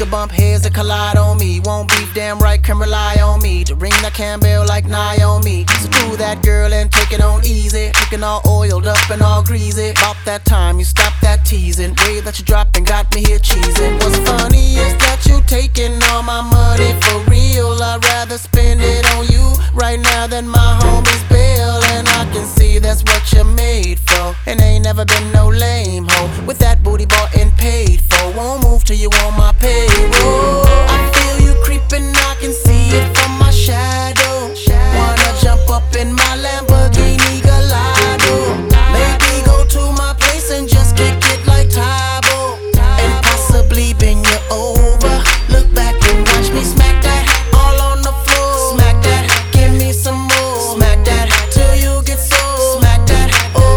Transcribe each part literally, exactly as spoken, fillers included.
bump heads that collide on me. Won't beef, damn right, can rely on me to ring that Campbell like Naomi. So do that, girl, and take it on easy. Looking all oiled up and all greasy. About that time you stop that teasing. Way that you dropping got me here cheesing. What's funny is that you taking all my money for real. I'd rather spend it on you right now than my homies bill. And I can see that's what you're made for. And ain't never been no lame hoe. With that booty bought and paid for. Won't move till you on my payroll. I feel you creeping, I can see it from my shadow. Wanna jump up in my Lamborghini Gallardo. Maybe go to my place and just kick it like Tybo. And possibly bend you over. Look back and watch me smack that all on the floor. Smack that, give me some more. Smack that till you get so. Smack that,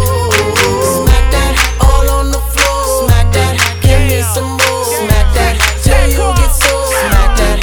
oh. Smack that all on the floor. Smack that, give me some more. Smack that till you get so. Smack that,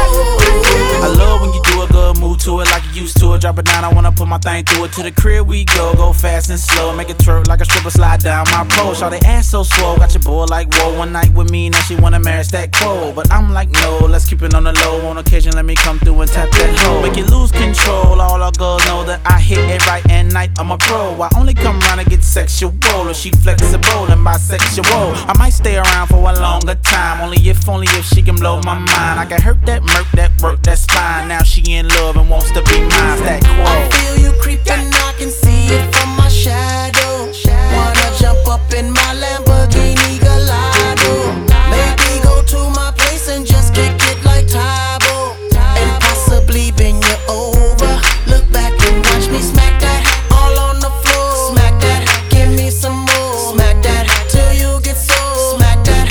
oh. I love when you do a good move to it like you used to it. Drop it down, I wanna put my thing through it. To the crib we go, go fast and slow. Make it twerk like a stripper, slide down my pole. Shout the ass so swole, got your boy like whoa. One night with me, now she wanna marry that cold. But I'm like no, let's keep it on the low. On occasion, let me come through and tap that hoe. Make it lose control, all our girls know that I hit it right at night. I'm a pro, I only come around to get sexual. If she flexible and bisexual, I might stay around for a longer time. Only if, only if she can blow my mind. I can hurt that murk, that work, that spine. Now she in love and wants to be mine. That quote. I feel you creeping, I can see it from my shadow. Wanna jump up in my Lamborghini Gallardo. Maybe go to my place and just kick it like Tybo. And possibly bend you over. Look back and watch me smack that all on the floor. Smack that, give me some more. Smack that till you get so. Smack that,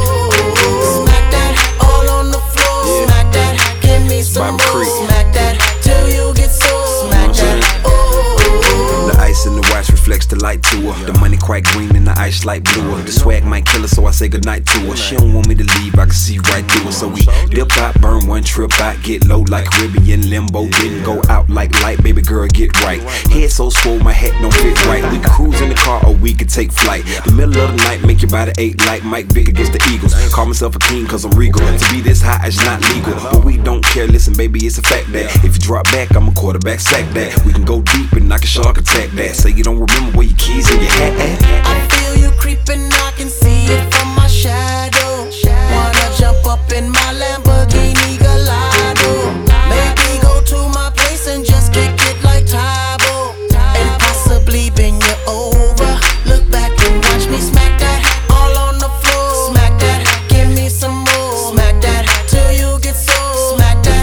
oh. Smack that all on the floor. Smack that, give me some more. Smack that till you get so. Smack that, oh. The ice in the watch reflects the light to her. The money quite green and the ice light bluer. The swag might kill her, so I say goodnight to her. She don't want me to leave, I can see right through her. So we dip out, burn one trip out, get low like Caribbean limbo. Didn't go out like light, baby girl, get right. Head so swole, my hat don't fit right. We can cruise in the car or we can take flight. The middle of the night, make your body ache like Mike Vick against the Eagles. Call myself a king cause I'm regal. To be this high is not legal, but we don't care, listen baby, it's a fact that if you drop back, I'm a quarterback, sack that. We can go deep and knock a shark attack that. Say you don't remember where your keys in your hat at. I feel you creeping, I can see it from my shadow. Wanna jump up in my Lamborghini Gallardo. Maybe go to my place and just kick it like Tybo. And possibly bend you over. Look back and watch me smack that all on the floor. Smack that, give me some more. Smack that till you get so. Smack that,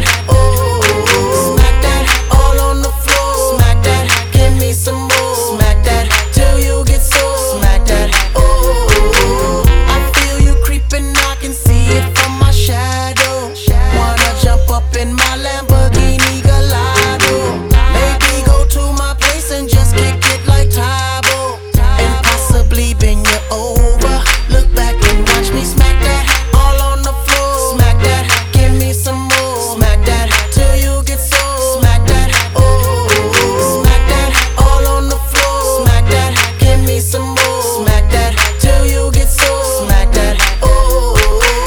oh. Smack that all on the floor. Smack that, give me some more. Smack that till you get so. Smack that, oh. I feel you creeping, I can see it from my shadow. Wanna jump up in my Lamborghini Gallardo. Maybe go to my place and just kick it like Tybo. And possibly bend you over. Look back and watch me smack that all on the floor. Smack that, give me some more. Smack that till you get so. Smack that, oh. Smack that all on the floor. Smack that, give me some more. Smack that till you get so. Smack that, oh.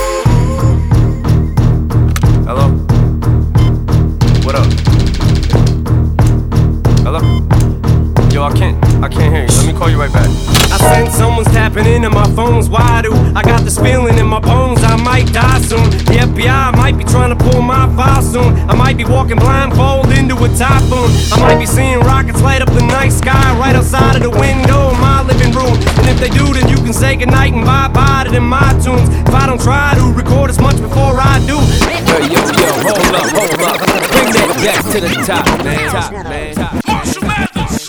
Hello? What up? Hello? Yo, I can't, I can't hear you. Let me call you right back. I sense someone's tapping into my phones. Why do I got this feeling in my bones? I might die soon. The F B I might be trying to pull my file soon. I might be walking blindfold into a typhoon. I might be seeing rockets light up the night sky right outside of the window in my living room. And if they do, then you can say goodnight and bye-bye to them my tunes. If I don't try to record as much before I do. Yo, yo, yo, hold up, hold up. Bring that back to the top, man. Top, man. Top.